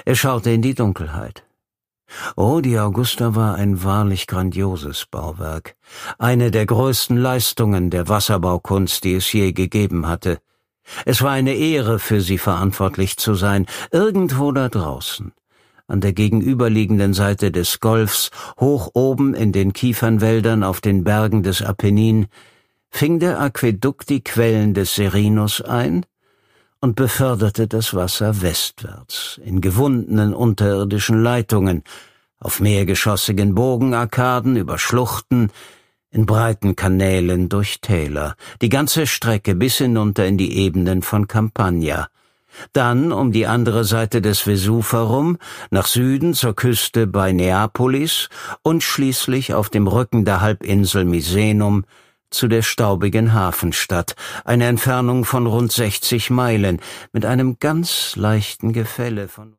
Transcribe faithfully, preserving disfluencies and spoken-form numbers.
Er schaute in die Dunkelheit. Oh, die Augusta war ein wahrlich grandioses Bauwerk, eine der größten Leistungen der Wasserbaukunst, die es je gegeben hatte. Es war eine Ehre, für sie verantwortlich zu sein, irgendwo da draußen, an der gegenüberliegenden Seite des Golfs, hoch oben in den Kiefernwäldern auf den Bergen des Apennin, fing der Aquädukt die Quellen des Serinus ein und beförderte das Wasser westwärts, in gewundenen unterirdischen Leitungen, auf mehrgeschossigen Bogenarkaden, über Schluchten, in breiten Kanälen durch Täler, die ganze Strecke bis hinunter in die Ebenen von Campania, dann um die andere Seite des Vesuv herum, nach Süden zur Küste bei Neapolis und schließlich auf dem Rücken der Halbinsel Misenum zu der staubigen Hafenstadt, eine Entfernung von rund sechzig Meilen, mit einem ganz leichten Gefälle von